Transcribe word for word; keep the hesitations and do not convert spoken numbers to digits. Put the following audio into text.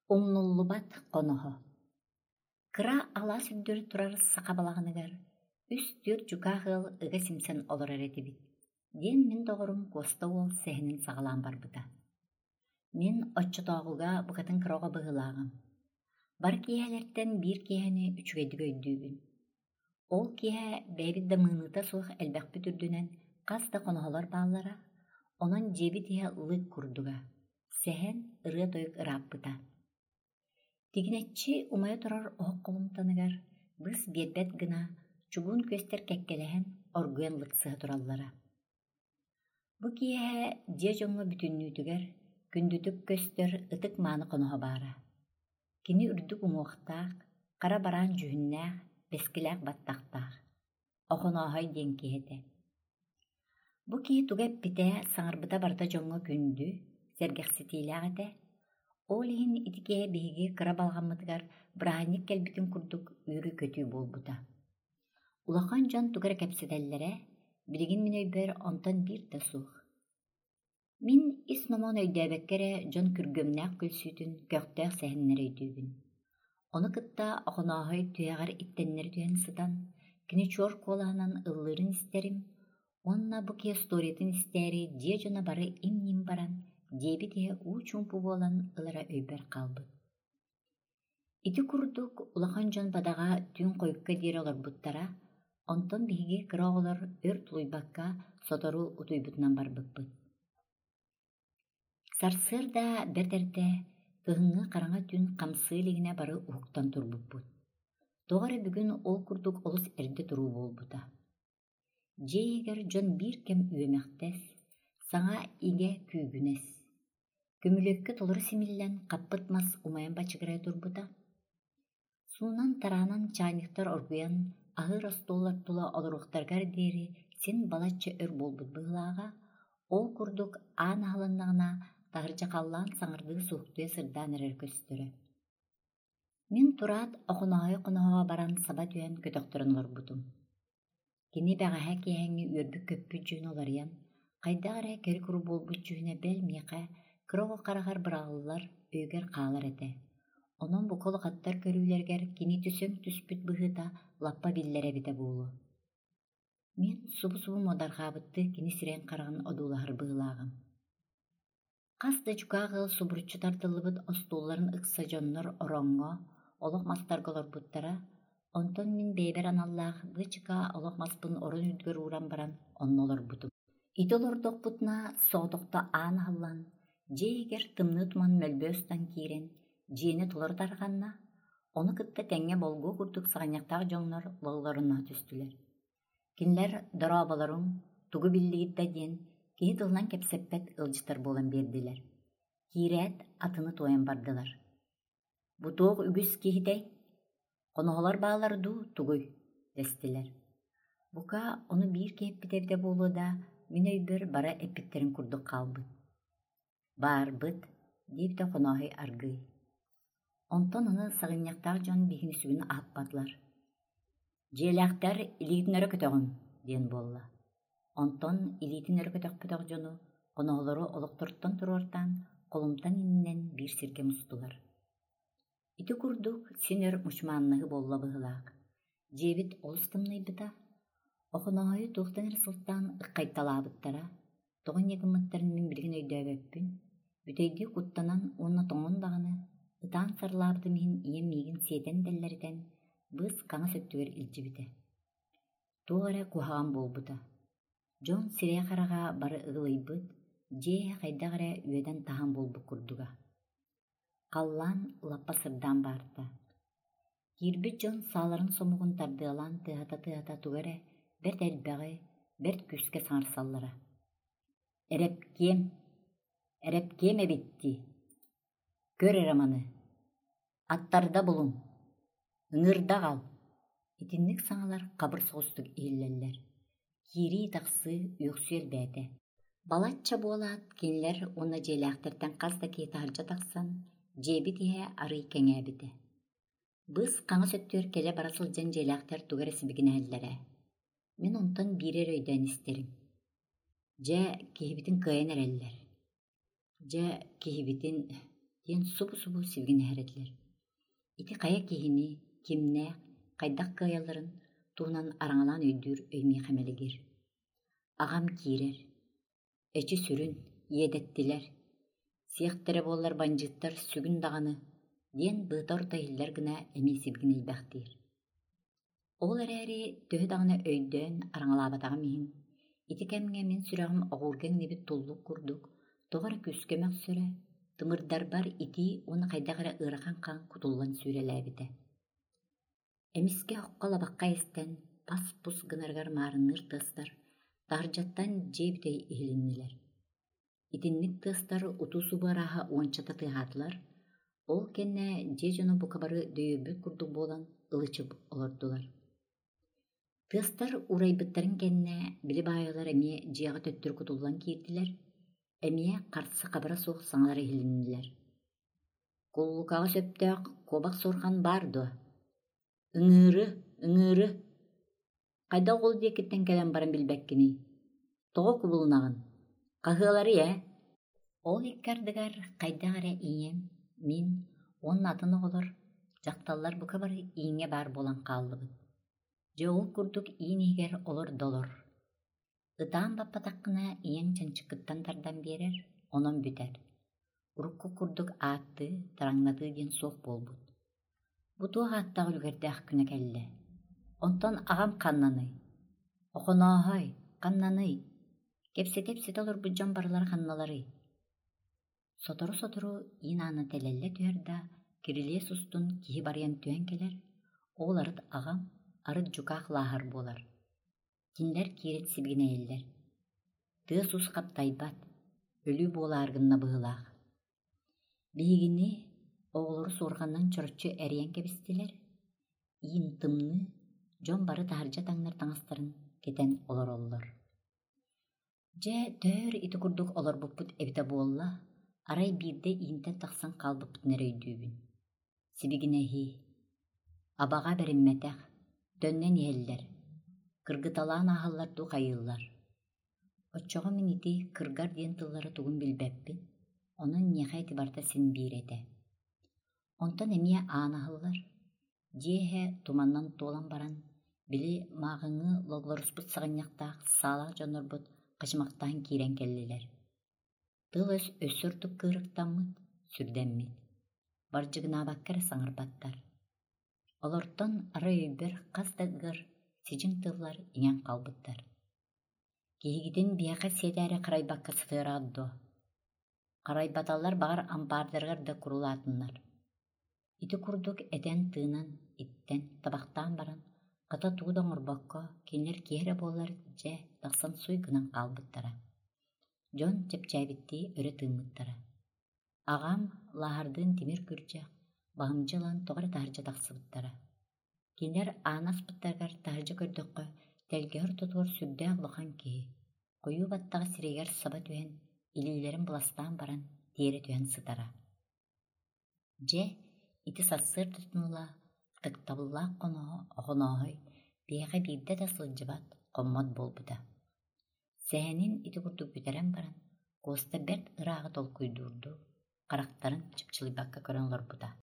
Умнуллубат қонохо. Кыра ала сүрдөр турар сақабалағыныгар, үстүр жукағыл ыга симсен олар эретибит. Ден мен доғырым коста ол сәхінін сағалан барбыта. Мен отчытоғуга бұқатын кыроға бұғылағым. Бар киһэлерден бир киһэни үчүгэдик өйдүүбүн. Ол киһэ бэбидда мыныта суох элбэх бүтүрдүнэн каста конохолор бааллара, онон жеби тиһэ лык курдуга. Сэхэн ырыа тойук ырааппыта. Тигинеччи умайа турар оһокколумтаныгар, быс биэрбэт гына чугуун көстер кэккэлэһэн оргуен лыксыһа тураллара. Бу киэһэ дьэ жоҥҥо бүтүннүүтүгэр күндүтүк көстөр ытык мааны коноһо баара. Кини үрдүк умуохтаах, кара бараан жүһүннээх, бэскилээх баттахтаах. Охонооһой диэн киһэтэ. Бу кии туга эппитэ саҥарбыта барда жоҥҥо күндү, сэргэхситиилээх этэ, ол иһин итикиһэ биһиги кыра балҕаммытыгар быраһанньык кэлбитин курдук үөрү көтүү буолбута. Улахан дьон тугара кэпсэтэллэрэ, билигин мин өйбөр онтон биир да суох. Мин ис номон өйдөөбэккэрэ дьон күргөмнээх күлсүүтүн көхтөөх сэһиннэр өйдүүбүн. Ону кытта охонооһой түһэҕэр иттэннэр түһэн сытан, кини чуор куолаанан ыллыырын истэрим, онна бу киэ сториятын истээри дьиэ дьона бары им-ним баран, диэби тиһэ уу чуумпу буолан ылара өйбөр хаалбыт. Ити курдук улахан дьон бадаҕа түүн хойукка диэр олорбуттара, онтон биһиги кыра оҕолор өр тулуйбакка сотору утуйбутунан барбыппыт. Сарсыар да бэрдэрдэ кыһыҥҥы хараҥа түн хамсыылигинэ бары уһуктан турбуппут. Тоҕо эрэ бүгүн ол курдук олус эрдэ туруу буолбута. Дьиэйигэр дьон биир кэм үөмэхтэс, саҥа игэ күүгүнэс. Көмүлөккө толору симиллэн хаппыт мас умайан бачыгырай турбута. Суунан тараанан чааньыктар оргуян аһыыр остуоллар тула олоруохтаргар диэри син балачча өр буолбут быһылаага, ол курдук аан аһыланнаҕына таһырдьахаллаан саҥардыы суохтуйа сырдаан эрэр көстөрө. Мин тураат охонооһой хоноһоо баран саба түһэн көтөхтөрөн олорбутум. Кини бэҕэһэ киэһэҥҥи үөрбүк көппүт дьүүн олорыйан, хайдах эрэ кери куру буолбут дьүүнэ бэл миэхэ кыроҕо хараҕар быраҕыллар өйгэр хаалар этэ. Онон бу колохаттар көрүүлэргэр кини түсөҥ түспүт быһыыта лаппа биллэр эбитэ буолуо. Мин субу-субу модарҕаабытты кини сирээн хараҕын одуулаһар быһылааҕым. Хас да чукааҕыл субуруччутар тыллыбыт остуулларын ыкса дьоннор ороҥҥо, олох мастарга олорбуттара, онтон мин бэйбэр аналлаах быа чыгаа олох маспын орон үрдүгэр ууран баран онно олорбутум. Ити олордохпутна соотохто аан аһыллан, дьиэйигэр тымныы туман мөлбөө устан киирэн, дьиэни тулар дарганна, ону кытта тэҥҥэ болгуу курдук саҕаньахтаах дьоҥнор лылларынна түстүлэр. Кинилэр дорооболоруҥ тугу биллигидда диэн киһи тылынан кэпсэппэт ылдьытар буолан биэрдилэр. Киирээт атыны туойан бардылар. «Бу туох үгүс киһитэй, хоноһолор баалар дуу тугуй» дэстилэр. Бука ону биир киэппит эбитэ буолуода мин өйбөр бара эппиттерин курдук хаалбыт. «Баарбыт» диэбитэ хонооһой аргыый. Онтон аны саҕынньахтаах дьон биһини сүгүн ааппатылар. «Дьиэлээхтэр илиитин өрө көтөҕүм» диэн буолла. Онтон илиитин өрө көтөхпүтөх дьону хоноһолору олохтортон туруортаан холумтан иннэн биир сиргэ мустулар. Ити курдук син өр мучмаанныһы буолла быһылаах. Дьиэбит олус тымнайбыта. Охонооһойу туохтан эрэ сылтаан ыккайталаабыттара, тоҕун ньегыммыттарын мин билигин өйдөөбөппүн, бүтэйдии куттанан уонна тоҥон даҕаны, ытаан сарылаабытым иһин ийэм миигин сиэтэн дэллэритэн быыс каҥа сөттүгэр илдьибитэ. Туох эрэ куһаҕан буолбута. Дьон сирээ хараҕа бары ыгылайбыт, дьиэһэ хайдах эрэ үөдэн таһан буолбут курдуга. Халлаан лаппа сырдаан баарда. Киирбит дьон сааларын сомугун тардыалаан тыһата-тыһата тугэрэ бэрт элбэҕи, бэрт күскэ саҥарсаллара. «Эрэпкиэм, эрэпкиэм эбитти. Көр эрэ маны. Аттарда булуҥ. Ыҥырда кал» итинник саҥалар хабыр соҕустук иһиллэллэр. Киирии тахсыы үөхсү элбээтэ. Балачча буолаат кинилэр уонна дьиэлээхтэртэн хас да киһи таһырдьа тахсан, дьиэби тиһэ арый кэҥээбитэ. Быыс хаҥа сөттүөр кэлэ бара сылдьан дьиэлээхтэр тугара сибигинэһэллэрэ. Мин онтон биирэр өйдөөн истэрим. Дьэ киһибитин кыайан эрэллэр. Дьэ киһибитин диэн субу-субу сибигин эһэрэдилэр. Ити кая киһини, кимнээх, хайдах кыайалларын туунан араңалаан өйдүүр өймие хэмэлигир. Агам киирэр, эчи сүрүн, иэдэттилэр, сиэхтерэ буоллар банжыттар сүгүн даганы, диэн быытар тайыллар гына эмиэ сибигин эйбэхтиир. Ол эрээри төһө даганы өйдөөн араңалаабатаҕым иһин, ити кэмҥэ мин сүрэҕим оҕуургэҥ нибит туллук курдук, тоҕор күскөмөх сүрэ, тымырдарбар ити уна хайдах эрэ ыарахан хаан кутуллан сүүрэлээбитэ. Эмиске хоққа лабаққа эстэн, пас-пус гынаргар маарынныр тыстар, таардьаттан дьиэбитэй иһилиннилэр. Итинник тыстар утуу субаараһа уончата тыаһаатылар, ол кэннэ дьиэ дьоно букабары дөйүрбүт курдук буолан ылычып олордулар. Тыстар урайбыттарын кэннэ били баайалар эмиэ дьиэҕэ төттүр кутуллан киирдилэр, эмиэ харсы хабара суох саҥалар иһилиннилэр. Куллукаҕа сөптөөх куобах суорхан баар дуо. Ыҥыыры, ыҥыыры. Хайдах ол диэкиттэн кэлэн баран билбэккини. Тоҕо кубулунаҕын. Хаһыалары ээ? Ол иккардыгар хайдах эрэ ииэм, мин, уонна атын оҕолор, дьахталлар бука бары ииҥэ баар буолан хааллыбыт. Дьэ ол курдук иин иһигэр олор долор. Ытаан баппатаххына ийэҥ чанчыккыттан тардан биэрэр, онон бүтэр. Урукку курдук аатты, тараҥнатыы диэн суох буолбут. Бу туох ааттаах үлгэрдээх күнэ кэллэ. Онтон агам ханнаный. Охонооһой, ханнаный. Кепсе-тепсете олорбут дьон барылар ханналары. Сотору-сотору иин ааны тэлэллэ түһэр да, кирилиэ сустун киһи барыйан түһэн келэр, оҕоларыт агам, арыт дьукаах лааһар буолар. Кинилэр киирит сибигинэйэллэр. Тыа сус хаптайбат, өлүү буолааргынна быһылаах. Биһигини оҕолору суорҕаннан чороччу эриэн кэбистилэр, иин тымны, дьон бары таһырдьа таҥнар таҥастарын кетэн олороллор. Дьэ төөр ити курдук олорбуппут эбитэ буолла, арай биирдэ иинтэн тахсан хаалбыппытын эрэ өйдүүбүн. Сибигинэһии, абаҕа бэриммэтэх, дөннөн иһэллэр, кыргыталаан ааһаллар дуу хайыыллар. Оччоҕо мин ити кыргар диэн тыллара тугун билбэппин, онон ньэхэ этибарда син бииретэ. Онтон эмиэ аанаһыллар, диэһэ туманнан туолан баран, били мааҕыҥҥы лоллоруспут саҕынньахтаах саалаах дьоннорбут хачымахтаан киирэн кэллилэр. Тыл өс өссөртүк кыырыктаммыт, сүрдэммит. Бардьыгынаабаккар саҥарбаттар. Олортон ара өйбөр хас да ыар сидьиҥ тыллар иҥэн халбыттар. Киһигитин биэхэ сиэтээри харайбакка сытыараат дуо. Харайбаталлар баҕар ампаардарыгар да курулаатыннар. Ити курдук этэн тыынан, иттэн, табахтаан баран, хата туу доҥорбокко кинилэр киэһэрэ буоллар дьэ тахсан суй гынан хаалбыттара. Дьон чэпчээбиттии өрө тыыммыттара. Агам лааһардыын тимир кырдьах, баһымдьалан тоҕо эрэ таһырдьа тахсыбыттара. Кинилэр аанаспыттаргар таһырдьа көрдөххө дэлгэһэр тутугар сүрдээх улахан киһи, хойуу баттаҕа сирэйигэр саба түһэн, илиилэрин быластаан баран, диэри түһэн сытара. Дьэ ити сассыыр тутунула, тыктабыллаах хоноһо оҕонооһой биэҕэ биирдэ да сылдьыбат, хоммот буолбута. Сэһэнин ити курдук бүтэрэн баран, куоста бэрт ырааҕы толкуйдуурдуу, харахтарын чыпчылыйбакка көрөн олорбута.